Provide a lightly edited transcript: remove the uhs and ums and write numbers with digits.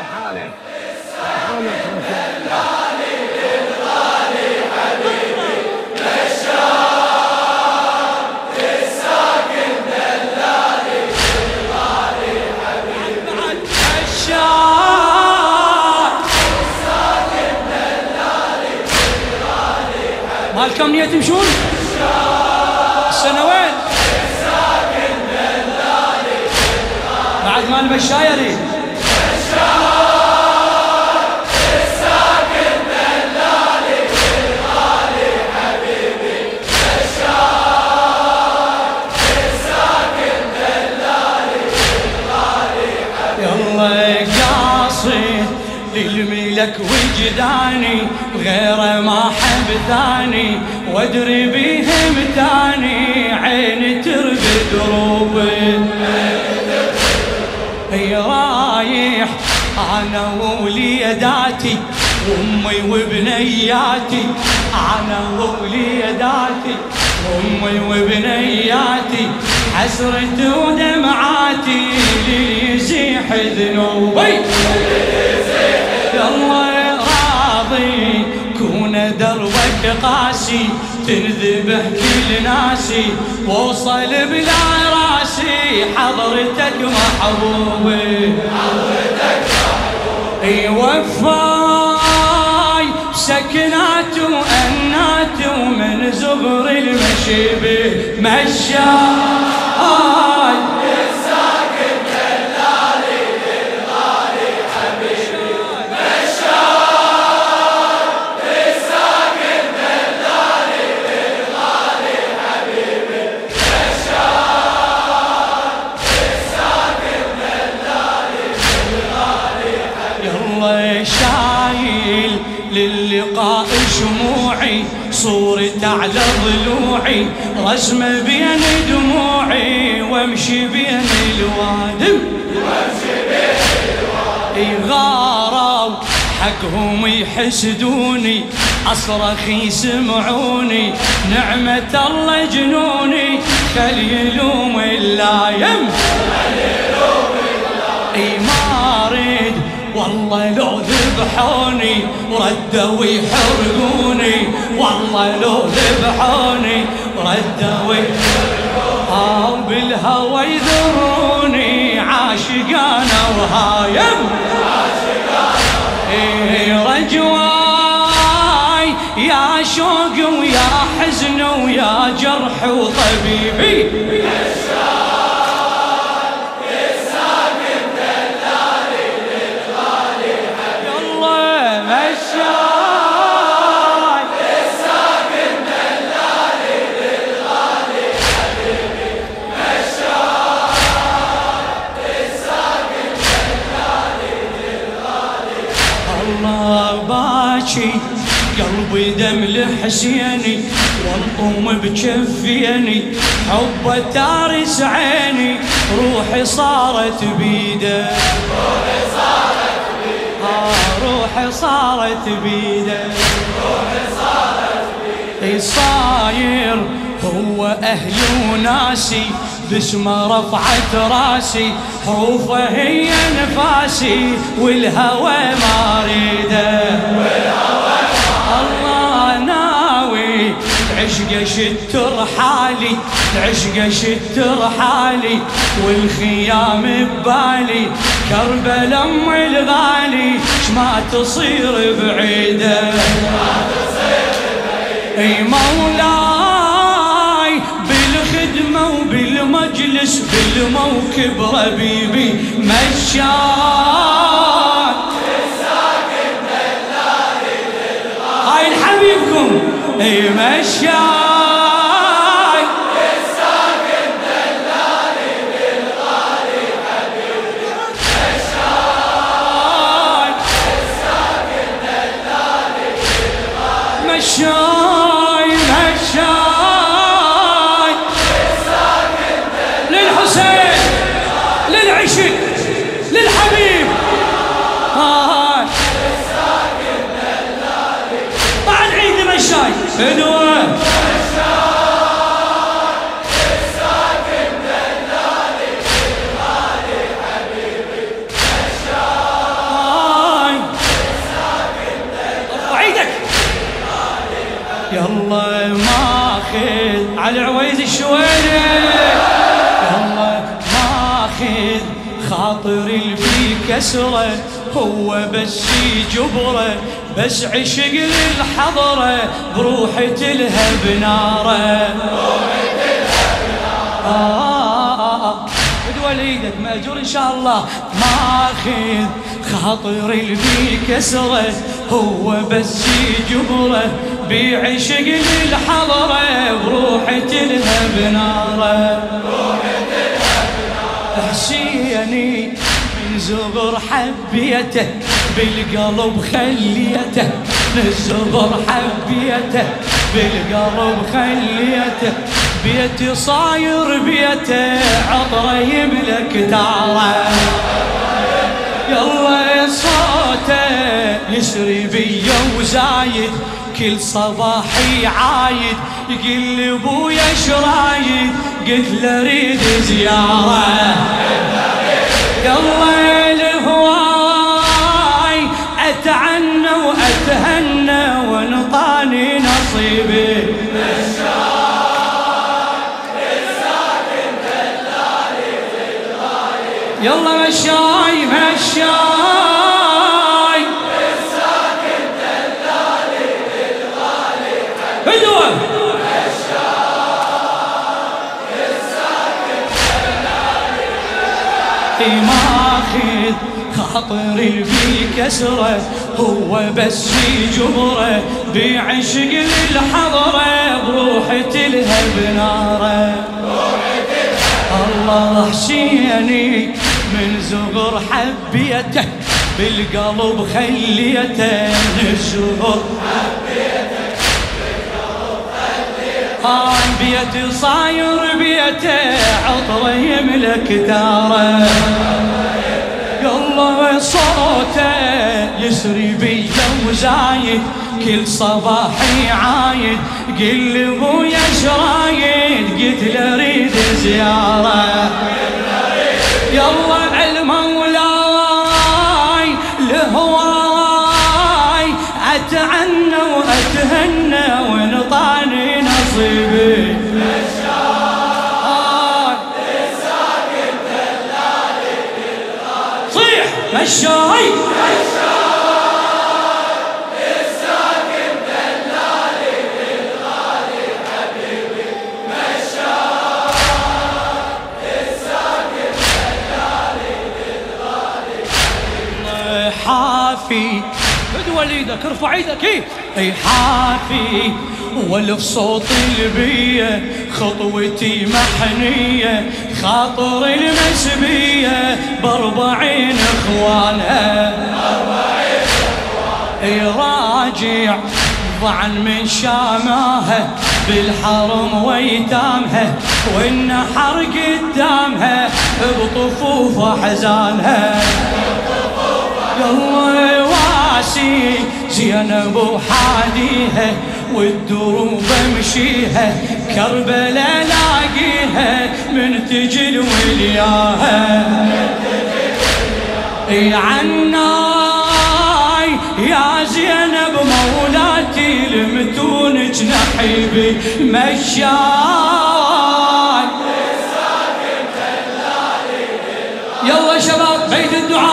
حالك حالك رسول الله. مالكم نية تمشون؟ السنوين بعد مال بشايري للملك وجداني غيره ما حب ثاني وادري بيهم تاني عيني تربي دروبي هي رايح انا ووليداتي وامي وبنياتي انا ووليداتي وامي وبنياتي حسرتي ودمعاتي ليزيح ذنوبي الله راضي كون دربك قاسي تنذبح كل ناسي ووصل بلا راسي حضرتك محبوبي اي وفاي سكنات وانات ومن زبر المشيبه مشاي شايل للقاء شموعي صورة على ضلوعي رسمة بين دموعي وامشي بين الوادم غاروا حقهم يحسدوني اصرخ يسمعوني نعمة الله جنوني خل يلوم اللايم ما اريد والله لو ذبحوني ردوا يحرقوني والله لو ذبحوني ردوا يحرقوني بالهوى يذروني عاشقانا وهايم رجواي يا شوق ويا حزن ويا جرح وطبيبي قلبي دم لحسيني والطوم بجفيني حبه تارس عيني روحي صارت بيده روحي صارت بيده صاير هو أهلي وناسي باسمه رفعت راسي حروفه هي نفاسي والهوى ما ريده الله ناوي عشقه شتر حالي عشقه شتر حالي والخيام ببالي كربل ام الغالي ما تصير بعيده اي مولاي بالخدمه وبالمجلس بالموكب ربيبي مشاك هاي حبيبكم اي مشاك الساكن دلالي للغالي حبيبي مشاك الساكن دلالي للغالي مشاي الساكن للحسين للعشق للحبيب مشاي هدوء الساكن دلالي للغالي حبيبي مشاي خاطري اللي كسره هو بس جبره، بس عشق للحضره بروحي تلهى بناره. ادول ايدك ماجور ان شاء الله. ماخذ خاطري اللي كسره هو بس جبره، بعشق للحضره بروحي تلهى بناره. حسيني من زغر حبيته بالقلب خليته، من زغر حبيته بالقلب خليته، بيتي صاير بيته عطره يملك داره. يلا صوته يسري بيا وزايد، كل صباح يعايد يقول لي ابويا شرايد، قلت له اريد زياره. يلا الهواي اتعنى واتهنى وانطاني نصيبي. يلا مشاي مشاي الساكن دلالي بالغالي بدوه الساكن دلالي ماخذ خاطري اللي كسره هو بس جبره، بعشق للحضره بروحي تلهى بناره. الله حسيني من زغر حبيته بالقلب خليته، من زغر حبيته بالقلب خليته، بيتي صاير بيته عطره يملك داره. يلا صوته يسري بيا وزايد، كل صباح يعايد قل لي ابويا شرايد، قلت له اريد زياره. يلا المولاي لهواي اتعنى واتهنى وانطاني نصيبي. صيح مشاي الساكن دلالي بالغالي حبيبي مشاي، الساكن دلالي بالغالي حبيبي. حافي ادول ايدك ارفع ايدك اي حافي والف صوت البيه خطوتي محنيه، خاطر المسبيه باربعين اخوانها راجع ضعن من شاماها بالحرم ويتامها، والنحر قدامها بطفوف احزانها. يلا واسي زينب وحاديها والدروب امشيها، كربلاء لاقيها من تجي ولياها. عناي يا زينب مولاتي لمتون جنحيبي مشاي. يلا شباب بيت الدعاء